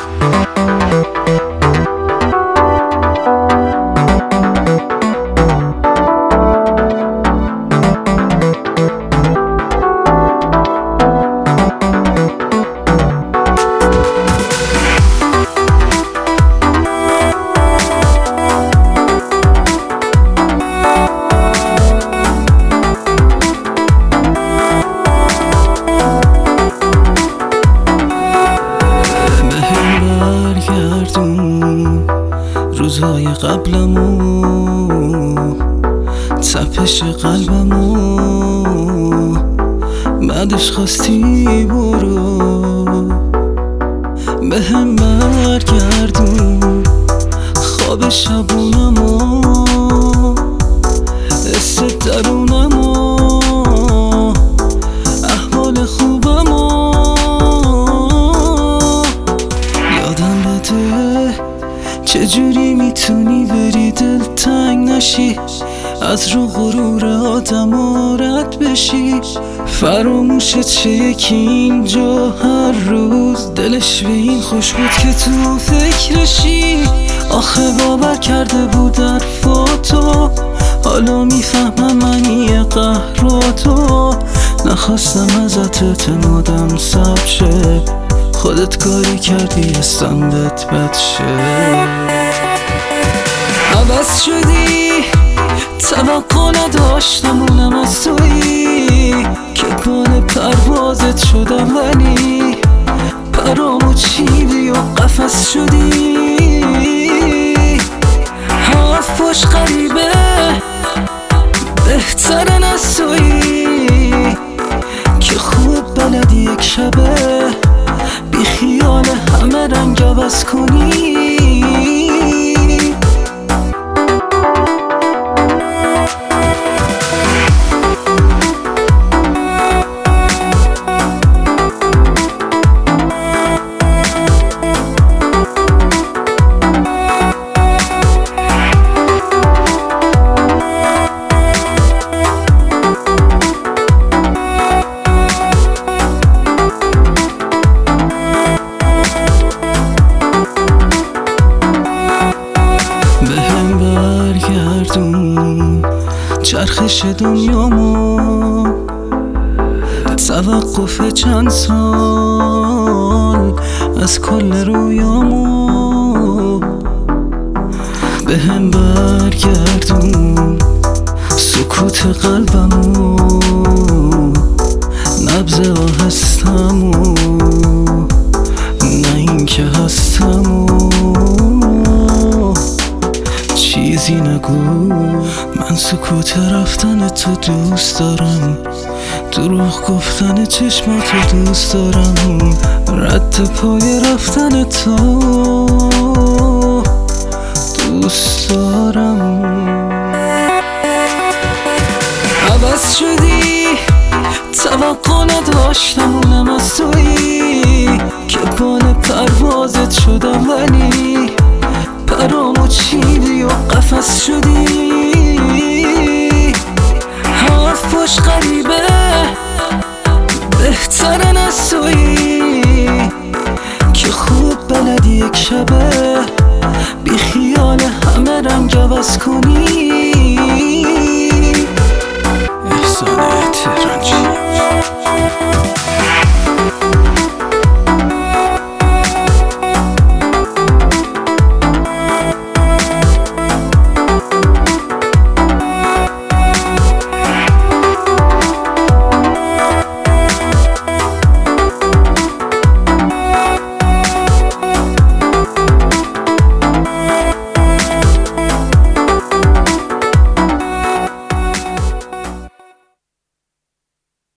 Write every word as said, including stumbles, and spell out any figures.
روزهای قبلمو، تپش قلبمو، بعدش خواستی برو به هم برگردون خواب شبونمو، حس درونمو، احوال خوبمو یادم بده چجوری میتونی بری دل تنگ نشی، از رو غرور آدم رد بشی. فراموشت شه یکی اینجا هر روز دلش به این خوش بود که تو فکرشی. آخه باور کرده بود حرفاتو، حالا میفهمم منی قهراتو. نخواستم ازت اعتمادم سبب شه، خودت کاری کردی استندت بد شه. عوض شدی توقع نداشتم اونم از تویی که بال پروازت شدم، ولی پرامو چیدی و قفس شدی. حرف باش غریبه بهترن از تویی که خوب بلدی یک شبه بی خیال همه رنگ عوض کنی. چرخش دنیامو، توقف چند سال از کل رویامو، به هم برگردون سکوت قلبمو، نبض آهستمو، نه این که هستمو. چیزی نگو، من سکوت رفتن تو دوست دارم، دروغ گفتن چشماتو دوست دارم، رد پای رفتن تو دوست دارم. عوض شدی توقع نداشتم اونم از تویی که بال پروازت شدم، ولی پرامو چیدی و قفس شدی. حرف باش غریبه بهترن از تویی که خوب بلدی یک شبه بی خیال همه رنگ عوض کنی. احسان تهرانچی.